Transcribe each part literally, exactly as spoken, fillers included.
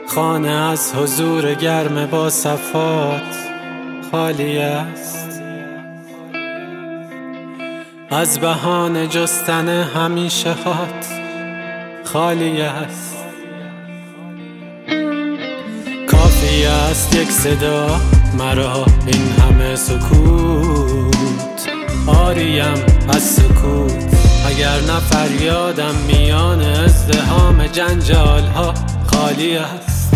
خانه از حضور گرم با صفات خالی است، از بهانه جستن همیشه هات خالی است. کافی است یک صدا مرا این همه سکوت، آریم از سکوت اگر نه فریادم میان ازدحام جنجال ها خالی است.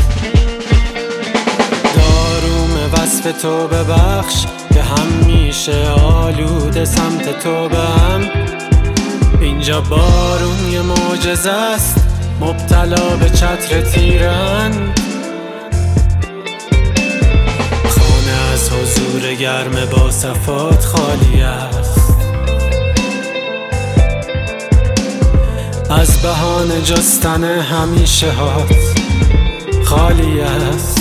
داروم وصف تو ببخش که همیشه آلوده سمت تو بهم، اینجا بارون یه معجزه است مبتلا به چتر تیرند. خانه از حضور گرم با صفات خالی است، از بهانه جستن همیشه هات خالی است.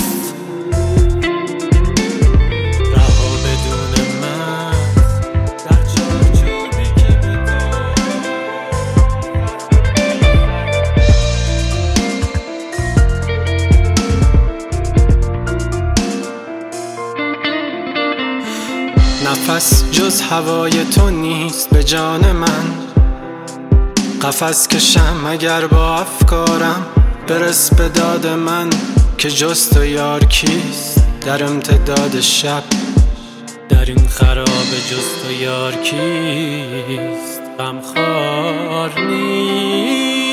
رها بدون من در چارچوبی که بگاه نفس جز هوای تو نیست به جان من، قفس کشم اگر با افکارم برس به داد من که جز تو یار کیست در امتداد شب، در این خراب جز تو یار کیست غمخوار نیست.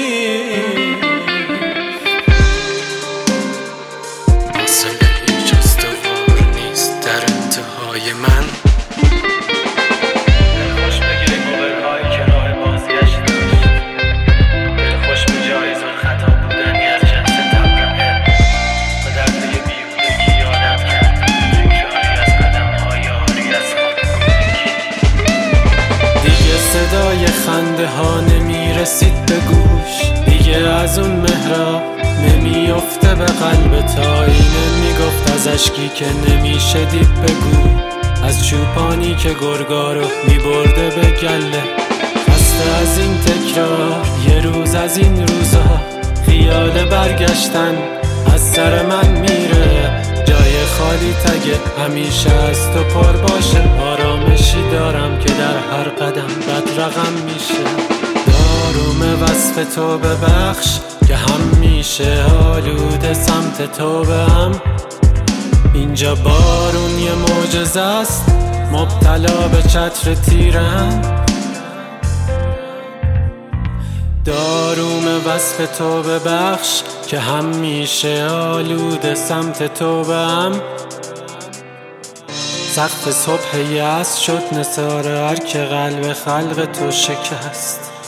حاصل هیچ استوار نیست در انتهای من. صدای خنده ها نمی رسید به گوش دیگه، از اون مهراب نمی افته به قلب تا اینه می گفت از اشکی که نمی شدید بگو، از چوپانی که گرگارو می برده به گله. خسته از این تکرار یه روز از این روزا، خیال برگشتن از سر من میره، جای خالی تگه همیشه از تو پر باشه. آرامشی دارم که در هر قدم بد رقم میشه. داروم وصف تو ببخش که همیشه آلوده سمت تو بهم، اینجا بارون یه معجزه است مبتلا به چتر تیرم. داروم وصف تو ببخش که همیشه آلوده سمت تو بهم. سقف صبح یأس شد نثار هر که قلب خلق تو شکست.